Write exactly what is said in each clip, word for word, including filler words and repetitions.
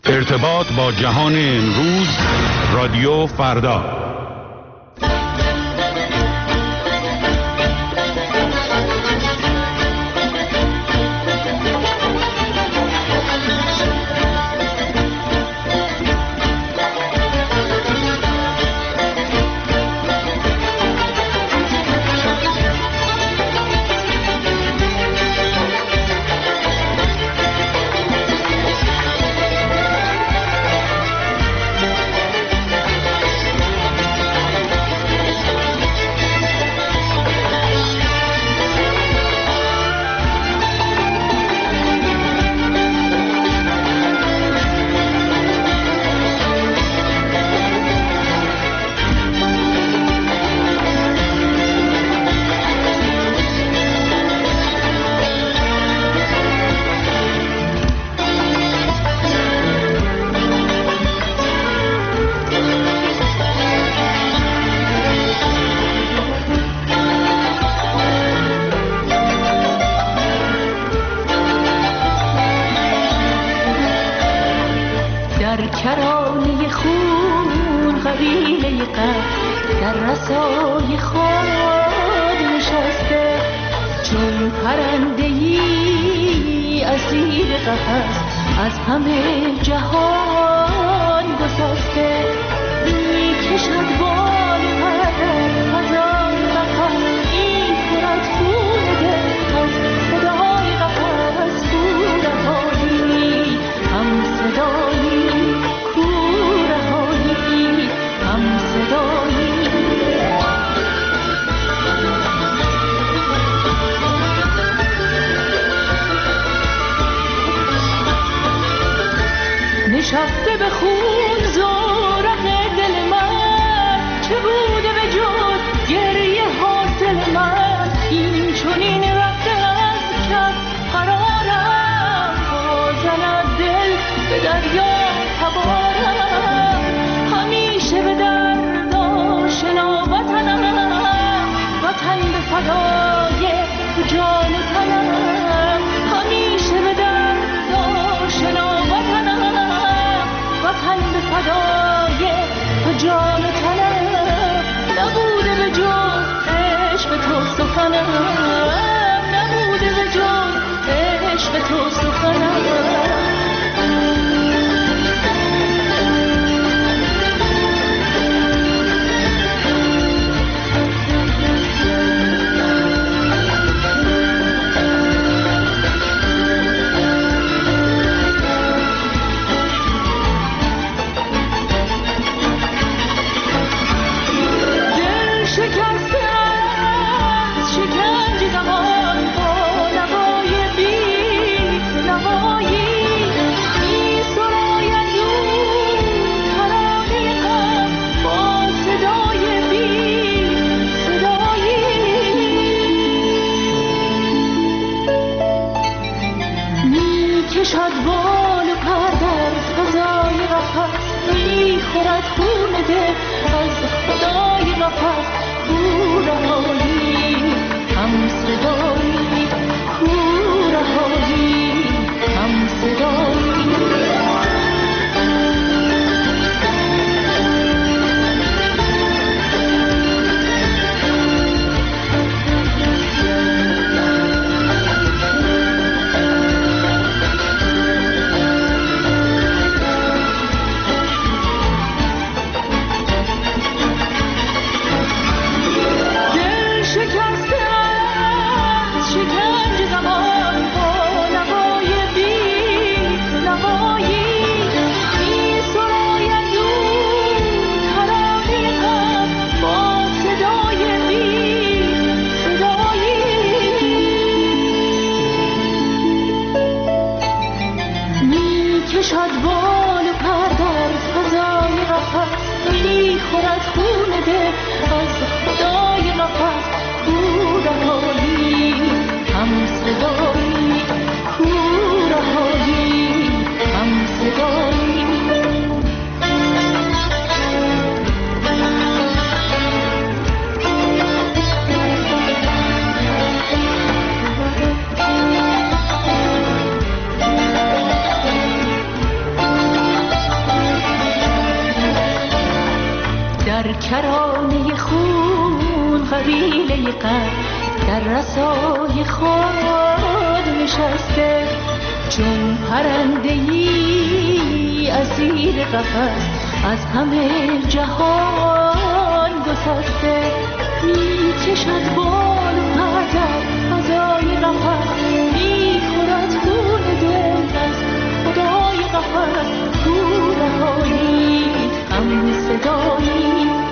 ارتباط با جهان امروز، رادیو فردا. نشسته به خون زورق دل من، چه بوده به جز گریه حاصل من؟ این چنین رفته از کس قرارم، بازند دل به دریا تبارم. همیشه به درد آشنا وطنم، وطن به فدای جان و تنم. همیشه به درد آشنا وطنم، وطن به فدای جان و تنم. نبوده به جز عشق تو سخنم، نبوده به جز عشق تو سخنم. کرانه خون قبیله قد در رسای خود نشسته، چون پرنده‌ای اسیر قفس از همه جهان گسسته. می کشد بال و پرتر فضای قفس، می خورد خون دل از خدای قفس. کورهایی هم صدایی،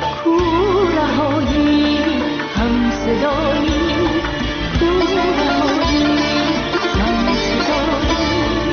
کورهایی هم صدایی، کورهایی هم صدایی،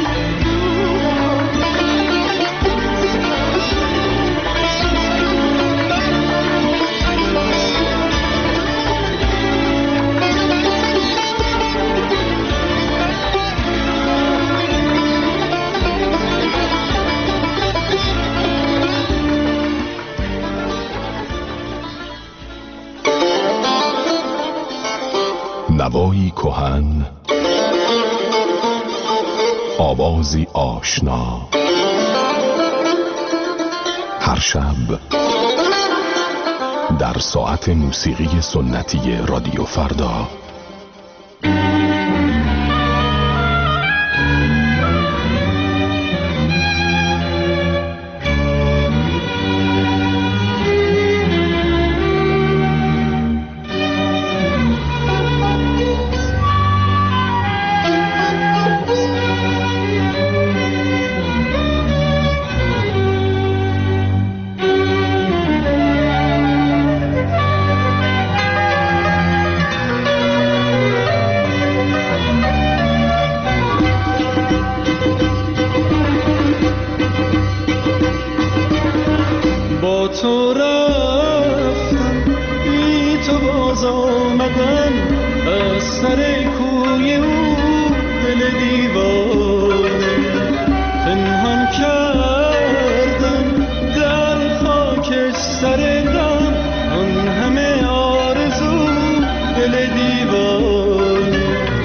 نوایی کهن، آوازی آشنا، هر شب در ساعت موسیقی سنتی رادیو فردا. تو رفتم بی تو باز آمدن، از سر کوی او دل دیوانه پنهان کردم در خاک سر غم، آن همه آرزو دل دیوانه.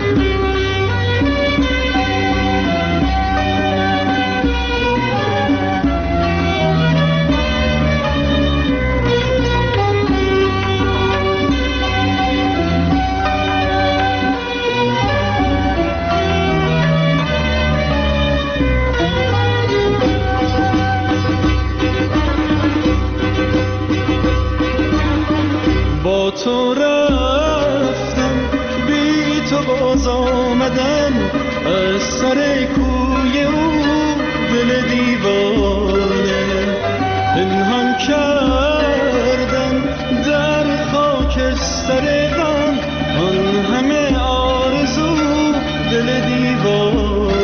تو رفتم بی تو باز آمدن، از سر کوی او دل دیوانه پنهان کردم در خاک سر غم، آن همه آرزو دل دیوانه.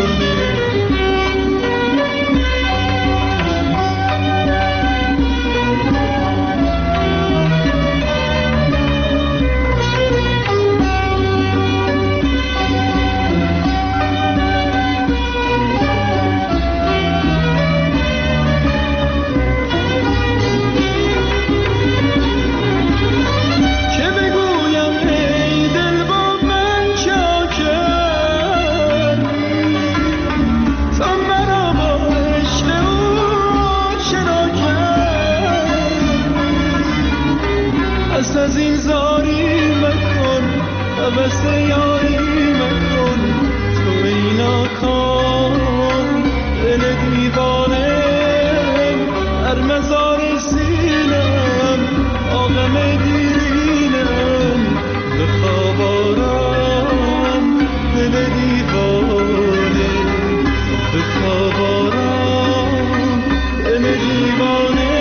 از این زاری مکن عوض یاری مکن، تو اینا کن دل دیوانه در مزار سینم آغم دیرینم، به خواب آرام دل دیوانه، به خواب آرام دل دیوانه.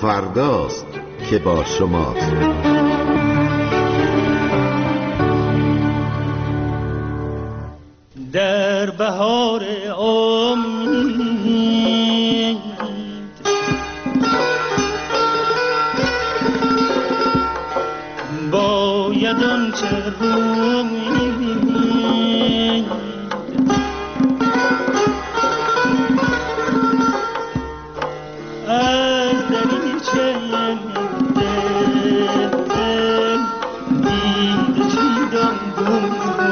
فرداست که با شماست. در بهار امید باید آنچه روید از دریچه دل دیده چیدم گم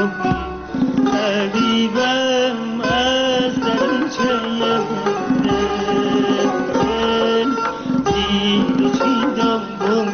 حبیبم از دریچه دل دیده چیدم گم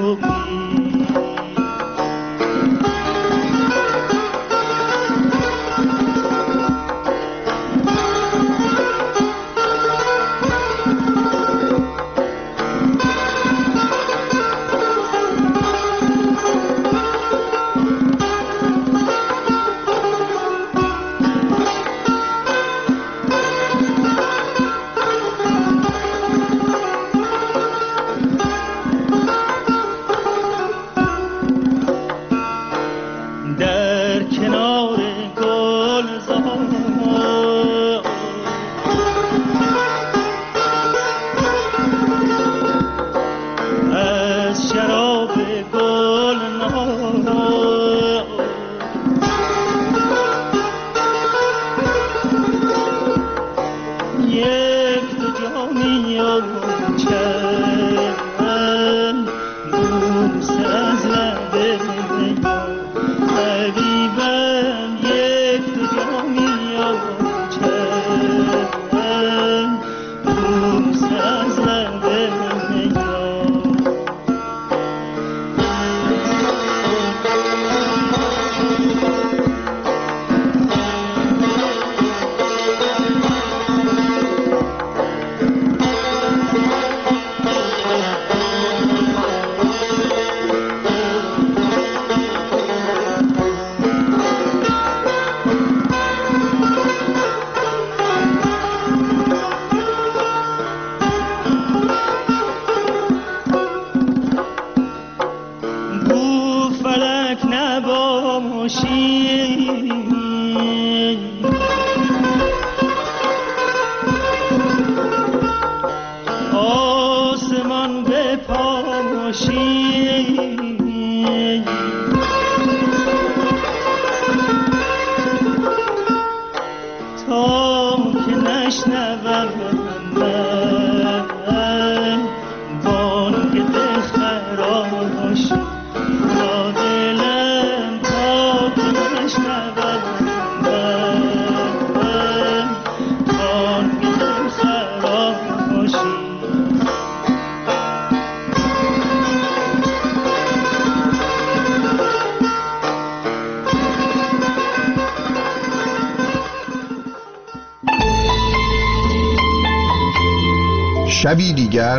شبی دیگر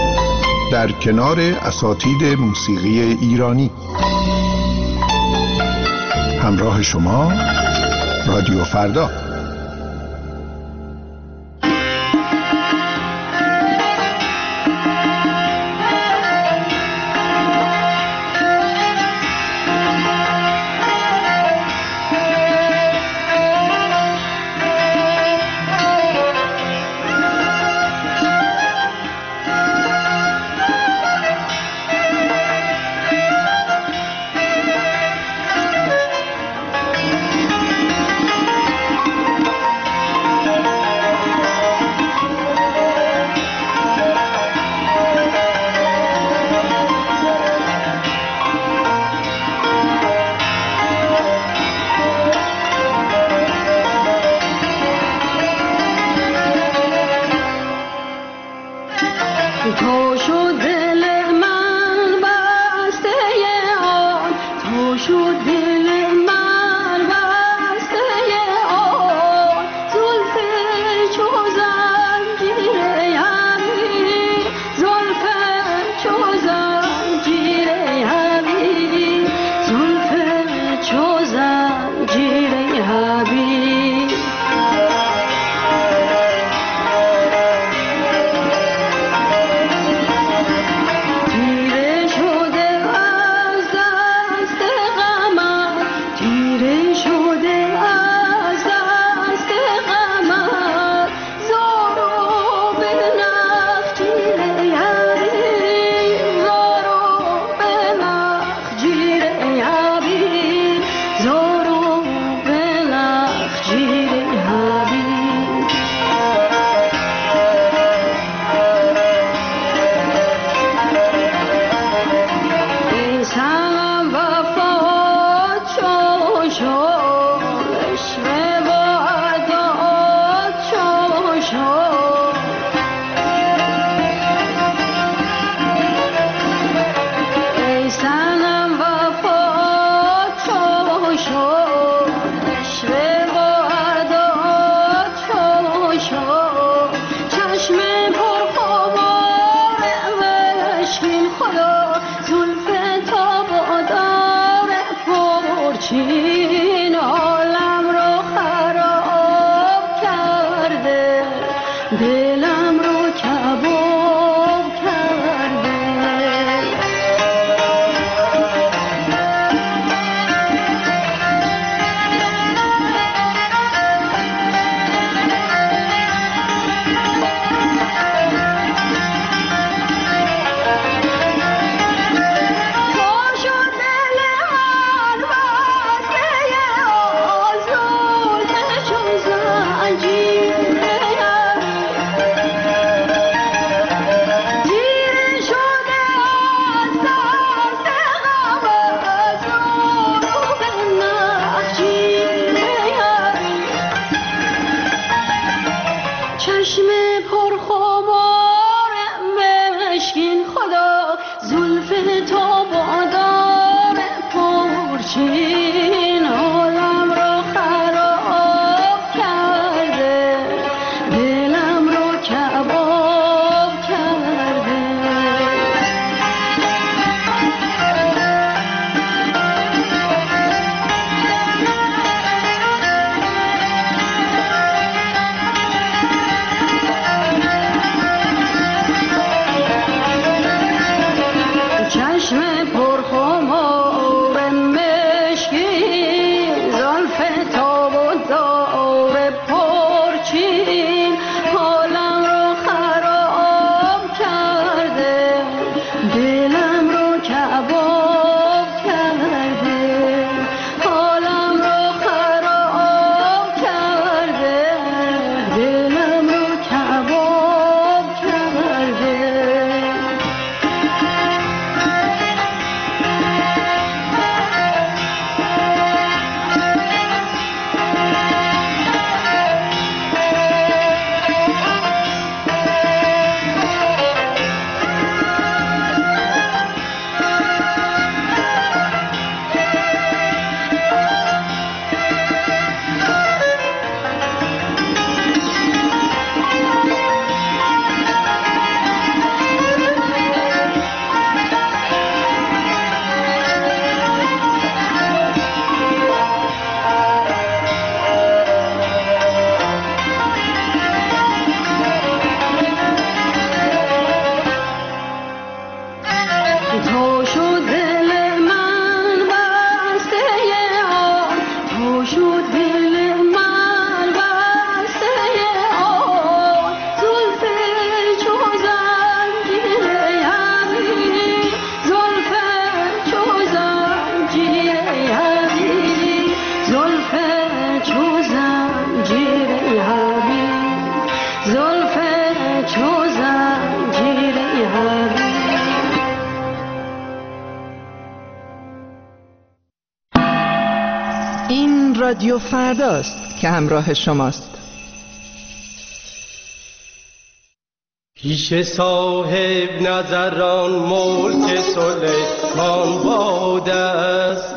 در کنار اساتید موسیقی ایرانی. همراه شما رادیو فردا. پرچین عالم رو خراب کرده، دلم رو کباب کرده. رادیو فرداست که همراه شماست. پیش صاحب نظران ملک سلیمان باد است،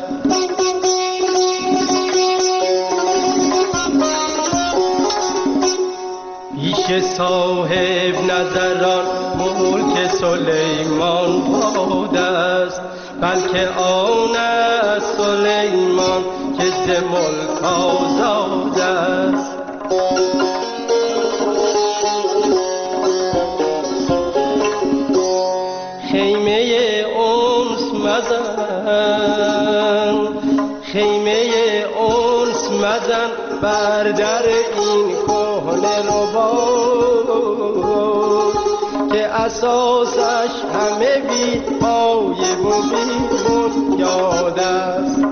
پیش صاحب نظران ملک سلیمان باد است، بلکه آن است سلیمان که ز ملک آزاد است. خیمه انس مزن، خیمه انس مزن بر در این کهنه رباط که اساسش همه بی پایه و بی بنیاد است.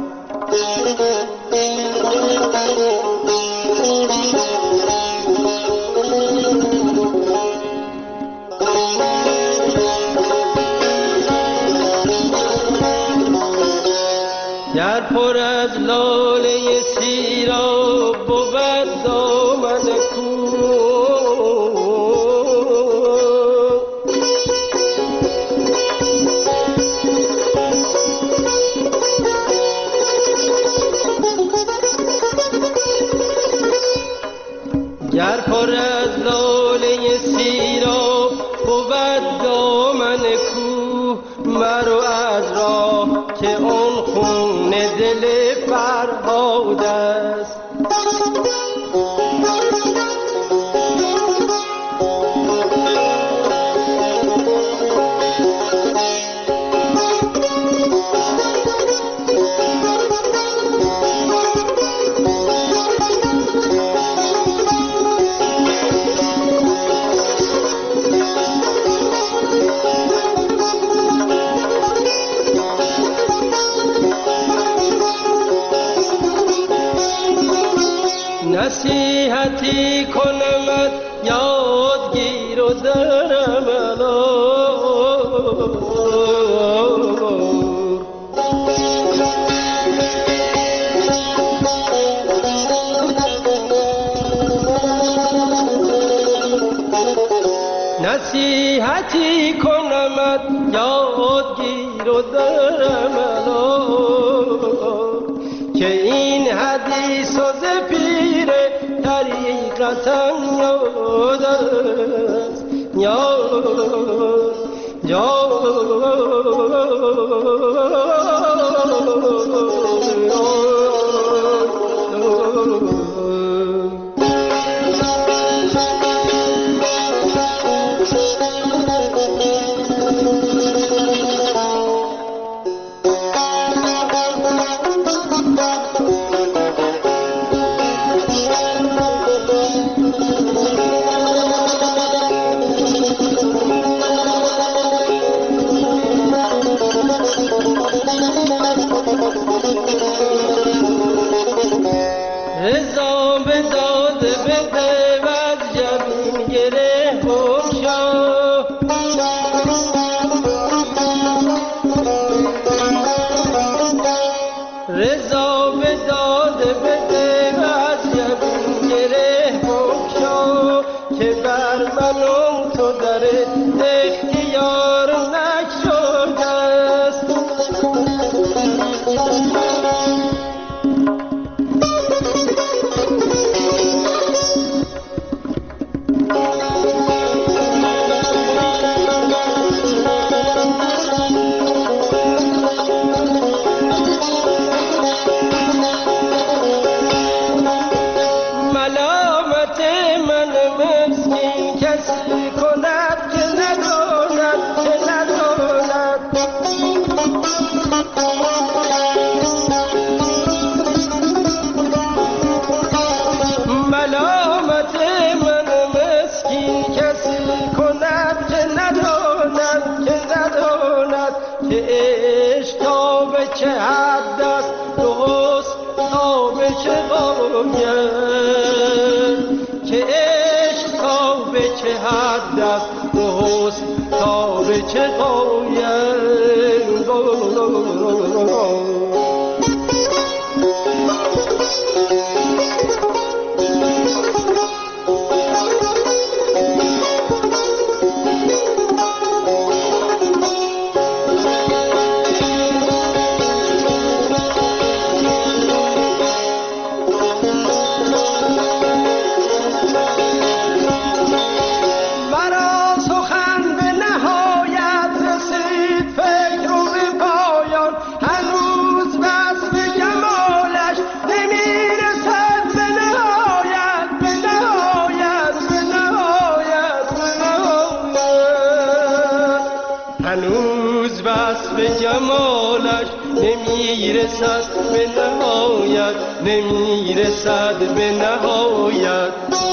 گر پر از لاله سیراب بود دامن کوه، گر پر از لاله سیراب بود دامن کوه، مرو از راه که آن خون خون دل فرهاد است. نصیحتی کنمت یادگیر و درم نصیحتی کنمت یادگیر و درم که این حدیث و زپیر طریقتا یاد است یاد رضا به داد بده و از جبین گره بگشا رضا به داد بده و از جبین گره بگشا که بر من و تو در اختیار نشده است. ملامت من مسکین کسی کند که نداند که نداند ملامت من مسکین کسی کند که نداند که نداند که عشق تا به چه حد است درست تا به چه قایت که عشق تا به چه حد است درست تا به چه قایت. هنوز وصف جمالش نمیرسد به نهایت نمیرسد به نهایت.